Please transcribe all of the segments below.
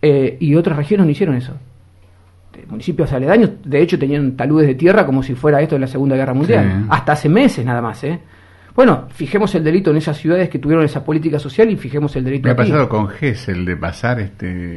y otras regiones no hicieron eso. Municipios aledaños, de hecho, tenían taludes de tierra como si fuera esto de la Segunda Guerra Mundial, sí. Hasta hace meses nada más, Bueno, fijemos el delito en esas ciudades que tuvieron esa política social y fijemos el delito aquí. Me ha pasado con Gesell de pasar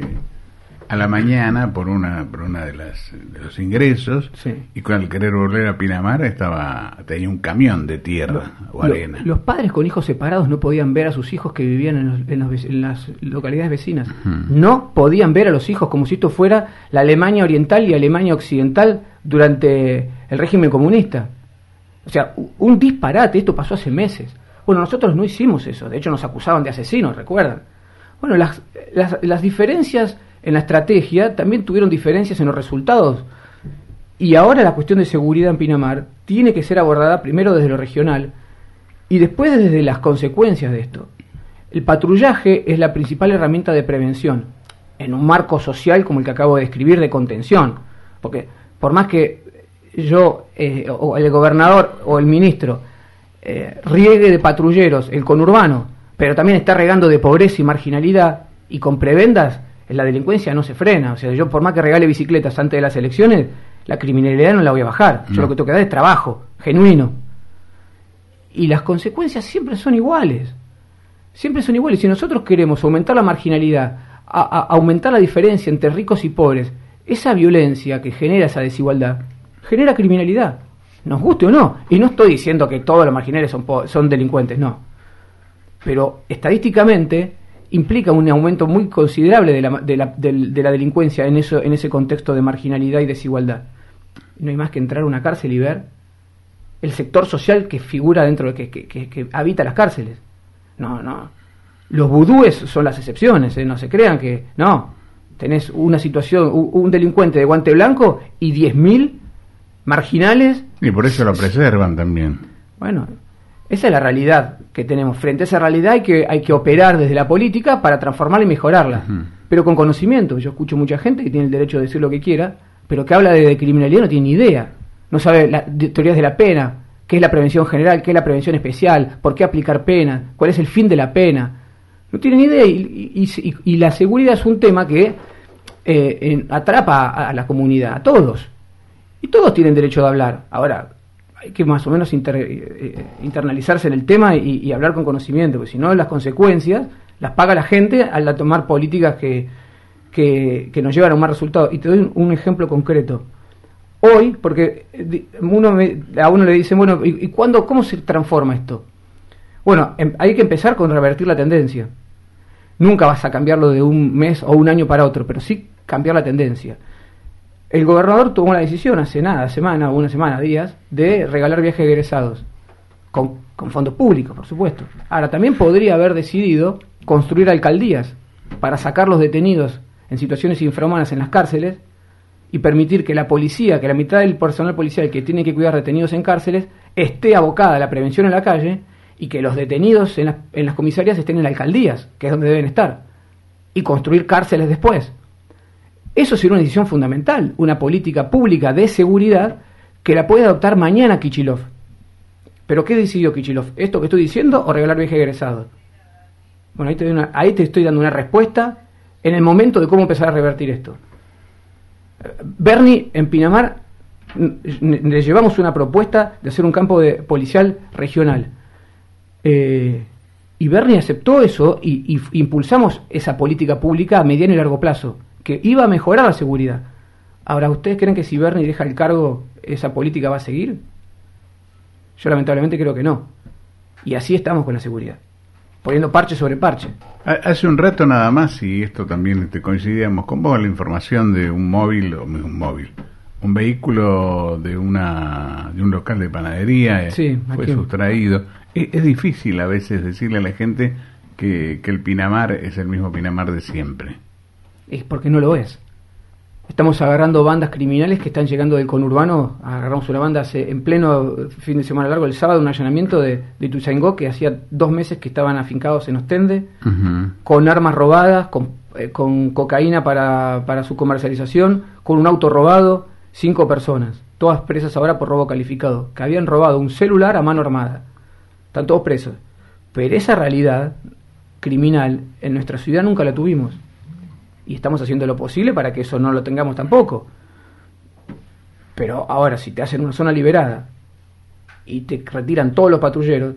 a la mañana por una de los ingresos, sí. Y con el querer volver a Pinamar tenía un camión de tierra o arena. Los padres con hijos separados no podían ver a sus hijos que vivían en las localidades vecinas. No podían ver a los hijos como si esto fuera la Alemania Oriental y Alemania Occidental durante el régimen comunista. O sea, un disparate. Esto pasó hace meses. Bueno, nosotros no hicimos eso. De hecho, nos acusaban de asesinos, ¿recuerdan? Bueno, las diferencias en la estrategia también tuvieron diferencias en los resultados. Y ahora la cuestión de seguridad en Pinamar tiene que ser abordada primero desde lo regional y después desde las consecuencias de esto. El patrullaje es la principal herramienta de prevención en un marco social como el que acabo de describir, de contención. Porque por más que yo, o el gobernador o el ministro, riegue de patrulleros el conurbano, pero también está regando de pobreza y marginalidad y con prebendas, la delincuencia no se frena. O sea, yo por más que regale bicicletas antes de las elecciones, la criminalidad no la voy a bajar. Yo lo que tengo que dar es trabajo, genuino. Y las consecuencias siempre son iguales. Siempre son iguales. Si nosotros queremos aumentar la marginalidad, aumentar la diferencia entre ricos y pobres, esa violencia que genera esa desigualdad, genera criminalidad. Nos guste o no. Y no estoy diciendo que todos los marginales son delincuentes, no. Pero estadísticamente implica un aumento muy considerable de la delincuencia en ese contexto de marginalidad y desigualdad. No hay más que entrar a una cárcel y ver el sector social que figura dentro de que habita las cárceles. No. Los vudúes son las excepciones, no se crean que... No, tenés una situación, un delincuente de guante blanco y 10.000 marginales... Y por eso lo preservan también. Bueno, esa es la realidad que tenemos. Frente a esa realidad hay que operar desde la política para transformarla y mejorarla. Pero con conocimiento. Yo escucho mucha gente que tiene el derecho de decir lo que quiera, pero que habla de criminalidad no tiene ni idea. No sabe teorías de la pena, qué es la prevención general, qué es la prevención especial, por qué aplicar pena, cuál es el fin de la pena. No tiene ni idea. Y la seguridad es un tema que atrapa a la comunidad, a todos. Y todos tienen derecho de hablar. Ahora, hay que más o menos internalizarse en el tema y hablar con conocimiento, porque si no las consecuencias las paga la gente al tomar políticas que nos llevan a un mal resultado. Y te doy un ejemplo concreto. Hoy, porque a uno le dice, bueno, ¿y cómo se transforma esto? Bueno, hay que empezar con revertir la tendencia. Nunca vas a cambiarlo de un mes o un año para otro, pero sí cambiar la tendencia. El gobernador tomó la decisión hace una semana, días, de regalar viajes egresados, con fondos públicos, por supuesto. Ahora, también podría haber decidido construir alcaldías para sacar los detenidos en situaciones infrahumanas en las cárceles y permitir que la policía, que la mitad del personal policial que tiene que cuidar detenidos en cárceles, esté abocada a la prevención en la calle y que los detenidos en las comisarías estén en las alcaldías, que es donde deben estar, y construir cárceles después. Eso sería una decisión fundamental, una política pública de seguridad que la puede adoptar mañana Kicillof. ¿Pero qué decidió Kicillof? ¿Esto que estoy diciendo o regalar viajes egresados? Bueno, ahí te estoy dando una respuesta en el momento de cómo empezar a revertir esto. Bernie, en Pinamar, le llevamos una propuesta de hacer un campo policial regional. Y Bernie aceptó eso y impulsamos esa política pública a mediano y largo plazo, que iba a mejorar la seguridad. Ahora, ¿ustedes creen que si Bernie deja el cargo, esa política va a seguir? Yo lamentablemente creo que no. Y así estamos con la seguridad, poniendo parche sobre parche. Hace un rato nada más, y esto también coincidíamos con vos, la información de un vehículo de un local de panadería, sí, fue sustraído. Es difícil a veces decirle a la gente que el Pinamar es el mismo Pinamar de siempre. Es porque no lo es. Estamos agarrando bandas criminales que están llegando del conurbano. Agarramos una banda en pleno fin de semana largo, el sábado, un allanamiento de Ituzaingó, que hacía 2 meses que estaban afincados en Ostende, con armas robadas, con cocaína para su comercialización, con un auto robado, 5 personas, todas presas ahora por robo calificado, que habían robado un celular a mano armada. Están todos presos. Pero esa realidad criminal en nuestra ciudad nunca la tuvimos. y estamos haciendo lo posible para que eso no lo tengamos tampoco. Pero ahora, si te hacen una zona liberada y te retiran todos los patrulleros,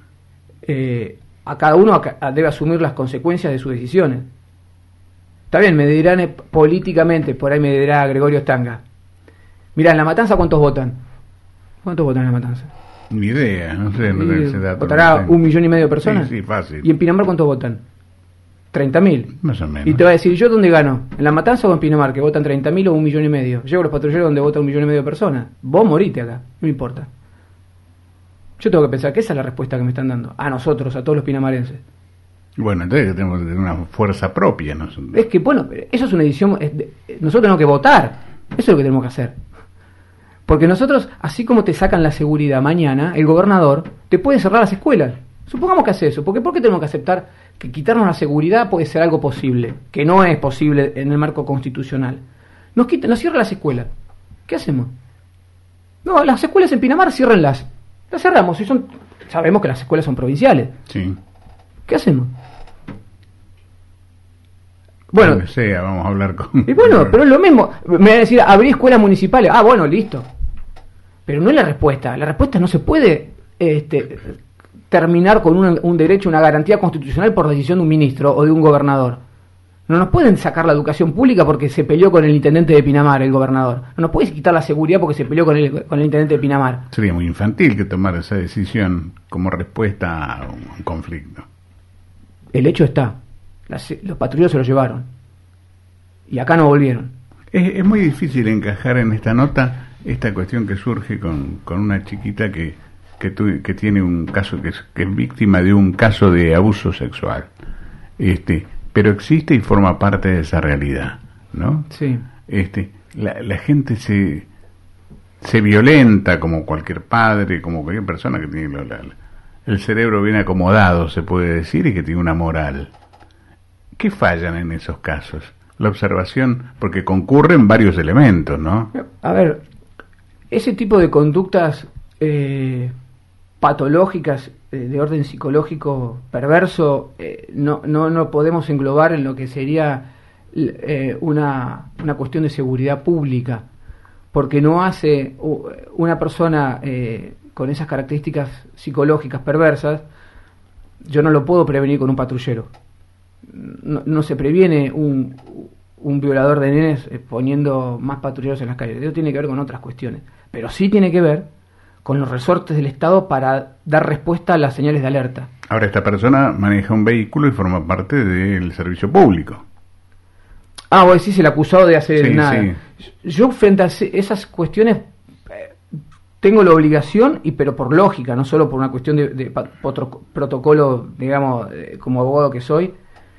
a cada uno debe asumir las consecuencias de sus decisiones. Está bien, me dirán políticamente, por ahí me dirá Gregorio Stanga. Mirá, en La Matanza, ¿cuántos votan? ¿Cuántos votan en La Matanza? Ni idea, no sé. No ese dato ¿Votará 1,5 millones de personas? Sí, fácil. ¿Y en Pinamar cuántos votan? 30.000. Más o menos. Y te va a decir, ¿yo dónde gano? ¿En La Matanza o en Pinamar? Que votan 30.000 o 1,5 millones. Llego a los patrulleros donde votan 1,5 millones de personas. Vos morite acá, no me importa. Yo tengo que pensar que esa es la respuesta que me están dando. A nosotros, a todos los pinamarenses. Bueno, entonces tenemos que tener una fuerza propia. ¿No? Es que, bueno, eso es una edición. Nosotros tenemos que votar. Eso es lo que tenemos que hacer. Porque nosotros, así como te sacan la seguridad mañana, el gobernador te puede cerrar las escuelas. Supongamos que hace eso. ¿Por qué tenemos que aceptar que quitarnos la seguridad puede ser algo posible? Que no es posible en el marco constitucional. Nos cierran las escuelas. ¿Qué hacemos? No, las escuelas en Pinamar, ciérrenlas. Las cerramos. Sabemos que las escuelas son provinciales. Sí. ¿Qué hacemos? Bueno, donde sea, vamos a hablar con... Y bueno, pero es lo mismo. Me va a decir, abrí escuelas municipales. Ah, bueno, listo. Pero no es la respuesta. La respuesta no se puede terminar con un derecho, una garantía constitucional por decisión de un ministro o de un gobernador. No nos pueden sacar la educación pública porque se peleó con el intendente de Pinamar, el gobernador. No nos pueden quitar la seguridad porque se peleó con el intendente de Pinamar. Sería muy infantil que tomara esa decisión como respuesta a un conflicto. El hecho está. Los patrulleros se lo llevaron. Y acá no volvieron. Es muy difícil encajar en esta nota esta cuestión que surge con una chiquita que tiene un caso, que es víctima de un caso de abuso sexual. Pero existe y forma parte de esa realidad, ¿no? Sí. La gente se violenta como cualquier padre, como cualquier persona que tiene el cerebro bien acomodado, se puede decir, y que tiene una moral. ¿Qué fallan en esos casos? La observación, porque concurren varios elementos, ¿no? A ver, ese tipo de conductas patológicas de orden psicológico perverso no podemos englobar en lo que sería una cuestión de seguridad pública, porque no hace una persona con esas características psicológicas perversas, yo no lo puedo prevenir con un patrullero. No se previene un violador de nenes poniendo más patrulleros en las calles. Eso tiene que ver con otras cuestiones, pero sí tiene que ver con los resortes del Estado para dar respuesta a las señales de alerta. Ahora, esta persona maneja un vehículo y forma parte del servicio público. Ah, vos decís el acusado de hacer sí, nada. Sí. Yo frente a esas cuestiones tengo la obligación, pero por lógica, no solo por una cuestión de protocolo, digamos, como abogado que soy,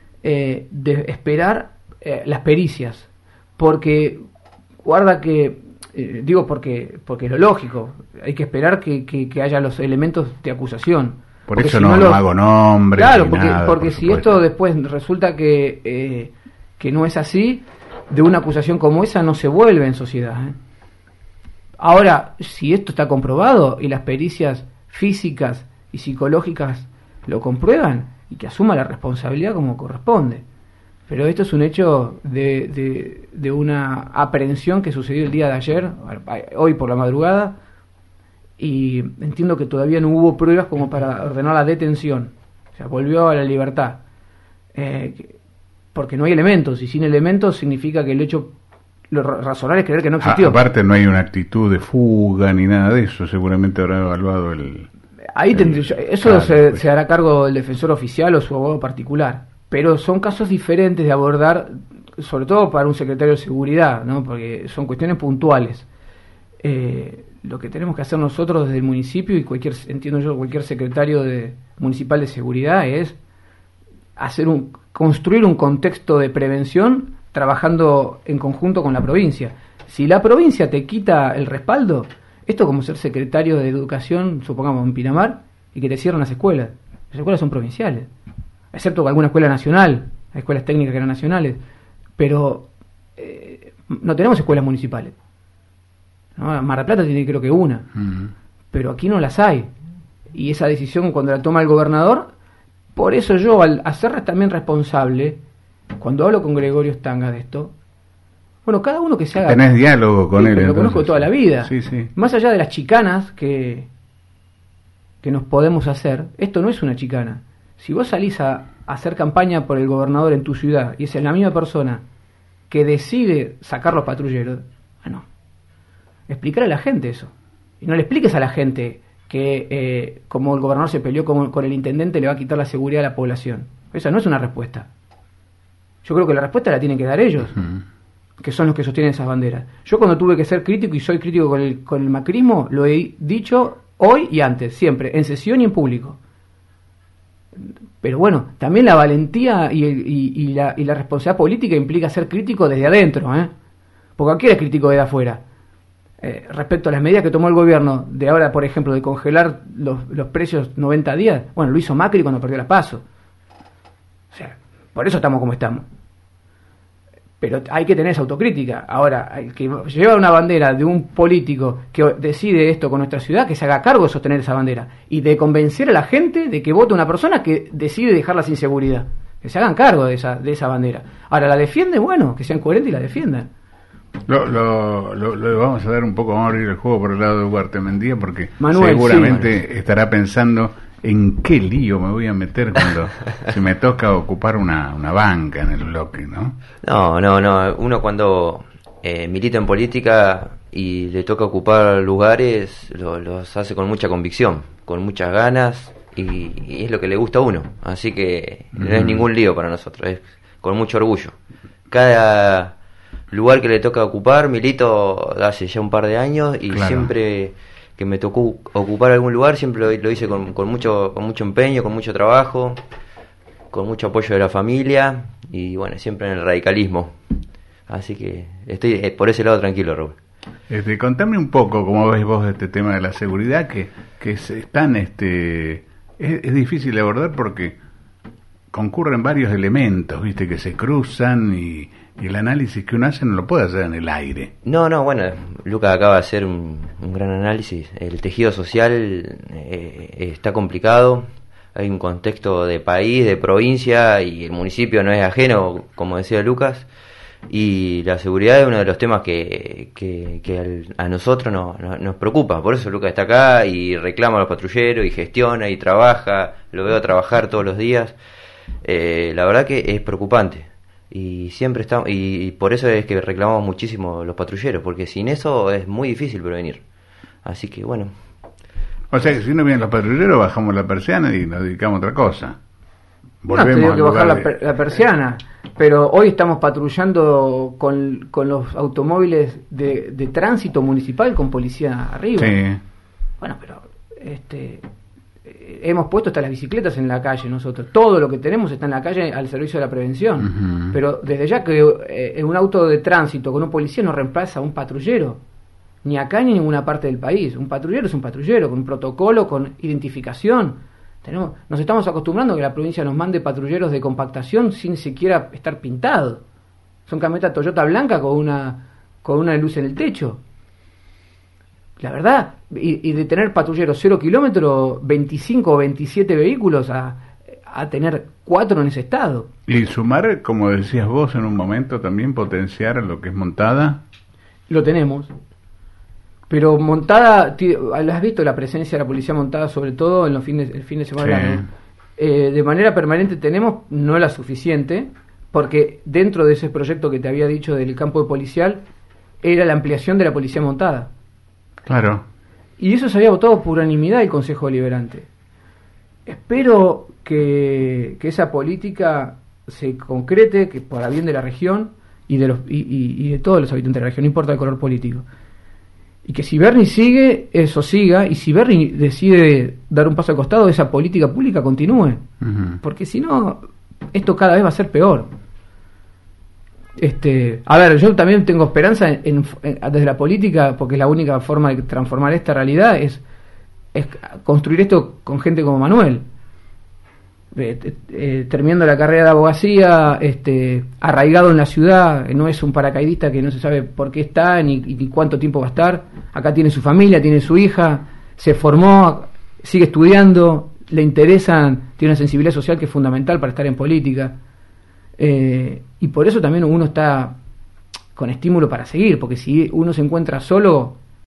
de esperar las pericias, porque guarda que digo porque es lo lógico, hay que esperar que haya los elementos de acusación. Por porque eso si no hago nombres. Claro, nada, porque si esto después resulta que no es así, de una acusación como esa no se vuelve en sociedad. Ahora, si esto está comprobado y las pericias físicas y psicológicas lo comprueban, y que asuma la responsabilidad como corresponde. Pero esto es un hecho de una aprehensión que sucedió el día de ayer, hoy por la madrugada, y entiendo que todavía no hubo pruebas como para ordenar la detención. O sea, volvió a la libertad. Porque no hay elementos, y sin elementos significa que el hecho, lo razonable es creer que no existió. Aparte no hay una actitud de fuga ni nada de eso, seguramente habrá evaluado Ahí eso se hará cargo del defensor oficial o su abogado particular, pero son casos diferentes de abordar, sobre todo para un secretario de seguridad, ¿no? Porque son cuestiones puntuales. Lo que tenemos que hacer nosotros desde el municipio y cualquier secretario municipal de seguridad es construir un contexto de prevención trabajando en conjunto con la provincia. Si la provincia te quita el respaldo, esto como ser secretario de educación, supongamos en Pinamar, y que te cierran las escuelas. Las escuelas son provinciales, excepto alguna escuela nacional, hay escuelas técnicas que eran nacionales, pero no tenemos escuelas municipales. ¿No? Mar del Plata tiene creo que una, pero aquí no las hay. Y esa decisión cuando la toma el gobernador, por eso yo al hacer también responsable, cuando hablo con Gregorio Stanga de esto, bueno, cada uno que se haga... Tenés diálogo con él. Lo conozco toda la vida. Sí, sí. Más allá de las chicanas que nos podemos hacer, esto no es una chicana. Si vos salís a hacer campaña por el gobernador en tu ciudad y es la misma persona que decide sacar los patrulleros, bueno, explicar a la gente eso. Y no le expliques a la gente que como el gobernador se peleó con el intendente le va a quitar la seguridad a la población. Esa no es una respuesta. Yo creo que la respuesta la tienen que dar ellos, que son los que sostienen esas banderas. Yo cuando tuve que ser crítico, y soy crítico con el macrismo, lo he dicho hoy y antes, siempre, en sesión y en público. Pero bueno, también la valentía y la responsabilidad política implica ser crítico desde adentro, porque cualquiera es crítico desde afuera. Respecto a las medidas que tomó el gobierno de ahora, por ejemplo, de congelar los precios 90 días, bueno, lo hizo Macri cuando perdió la PASO. O sea, por eso estamos como estamos. Pero hay que tener esa autocrítica. Ahora, el que lleva una bandera de un político que decide esto con nuestra ciudad, que se haga cargo de sostener esa bandera y de convencer a la gente de que vote una persona que decide dejarla sin seguridad. Que se hagan cargo de esa bandera. Ahora, la defienden, bueno, que sean coherentes y la defiendan. Lo vamos a dar un poco, vamos a abrir el juego por el lado de Ugarte Mendía, porque Manuel, seguramente estará pensando en qué lío me voy a meter cuando se me toca ocupar una banca en el bloque, ¿no? No, uno cuando milita en política y le toca ocupar lugares, los hace con mucha convicción, con muchas ganas, y es lo que le gusta a uno, así que no es ningún lío para nosotros, es con mucho orgullo. Cada lugar que le toca ocupar, milito hace ya un par de años, y claro, siempre que me tocó ocupar algún lugar, siempre lo hice con mucho empeño, con mucho trabajo, con mucho apoyo de la familia, y bueno, siempre en el radicalismo. Así que estoy por ese lado tranquilo, Raúl. Contame un poco cómo ves vos este tema de la seguridad, que es tan es difícil de abordar porque concurren varios elementos, viste, que se cruzan, y el análisis que uno hace no lo puede hacer en el aire. No, bueno, Lucas acaba de hacer un gran análisis. El tejido social está complicado, hay un contexto de país, de provincia, y el municipio no es ajeno, como decía Lucas, y la seguridad es uno de los temas que a nosotros nos preocupa. Por eso Lucas está acá y reclama a los patrulleros y gestiona y trabaja, lo veo trabajar todos los días. La verdad que es preocupante, y siempre estamos, y por eso es que reclamamos muchísimo los patrulleros, porque sin eso es muy difícil prevenir. Así que bueno. O sea que si no vienen los patrulleros, bajamos la persiana y nos dedicamos a otra cosa. Volvemos, no, tengo que bajar la persiana, pero hoy estamos patrullando con los automóviles de tránsito municipal con policía arriba. Sí. Bueno, pero hemos puesto hasta las bicicletas en la calle nosotros. Todo lo que tenemos está en la calle al servicio de la prevención. Uh-huh. Pero desde ya que un auto de tránsito con un policía no reemplaza a un patrullero, ni acá ni en ninguna parte del país. Un patrullero es un patrullero, con un protocolo, con identificación. Nos estamos acostumbrando a que la provincia nos mande patrulleros de compactación sin siquiera estar pintados. Son camionetas Toyota blanca con una luz en el techo. La verdad, y de tener patrulleros 0 kilómetros, 25 o 27 vehículos a tener 4 en ese estado. Y sumar, como decías vos en un momento, también potenciar lo que es Montada. Lo tenemos. Pero Montada, ¿has visto la presencia de la policía montada, sobre todo en el fin de semana? Sí. De manera permanente tenemos, no la suficiente, porque dentro de ese proyecto que te había dicho del campo de policial, era la ampliación de la policía montada. Claro. Y eso se había votado por unanimidad el Consejo Deliberante. Espero que esa política se concrete, que para bien de la región y de todos los habitantes de la región, no importa el color político. Y que si Bernie sigue, eso siga, y si Bernie decide dar un paso al costado, esa política pública continúe. Uh-huh. Porque si no, esto cada vez va a ser peor. A ver, yo también tengo esperanza desde la política, porque es la única forma de transformar esta realidad, es construir esto con gente como Manuel. Terminando la carrera de abogacía, arraigado en la ciudad, no es un paracaidista que no se sabe por qué está ni cuánto tiempo va a estar. Acá tiene su familia, tiene su hija, se formó, sigue estudiando, le interesan, tiene una sensibilidad social que es fundamental para estar en política. Y por eso también uno está con estímulo para seguir, porque si uno se encuentra solo,